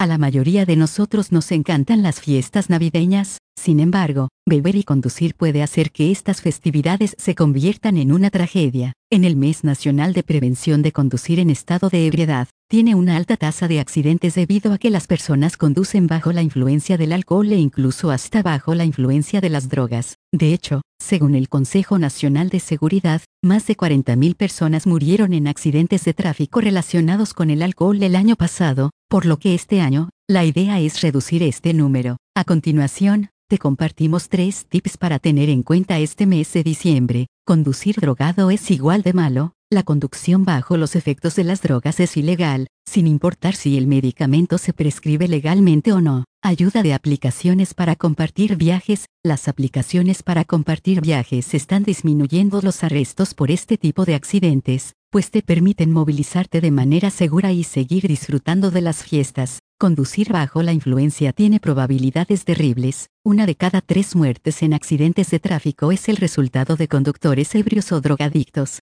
A la mayoría de nosotros nos encantan las fiestas navideñas, sin embargo, beber y conducir puede hacer que estas festividades se conviertan en una tragedia. En el Mes Nacional de Prevención de Conducir en estado de ebriedad, tiene una alta tasa de accidentes debido a que las personas conducen bajo la influencia del alcohol e incluso hasta bajo la influencia de las drogas. De hecho, según el Consejo Nacional de Seguridad, más de 40.000 personas murieron en accidentes de tráfico relacionados con el alcohol el año pasado, por lo que este año, la idea es reducir este número. A continuación, te compartimos 3 tips para tener en cuenta este mes de diciembre. Conducir drogado es igual de malo. La conducción bajo los efectos de las drogas es ilegal, sin importar si el medicamento se prescribe legalmente o no. Ayuda de aplicaciones para compartir viajes. Las aplicaciones para compartir viajes están disminuyendo los arrestos por este tipo de accidentes, pues te permiten movilizarte de manera segura y seguir disfrutando de las fiestas. Conducir bajo la influencia tiene probabilidades terribles. 1 de cada 3 muertes en accidentes de tráfico es el resultado de conductores ebrios o drogadictos.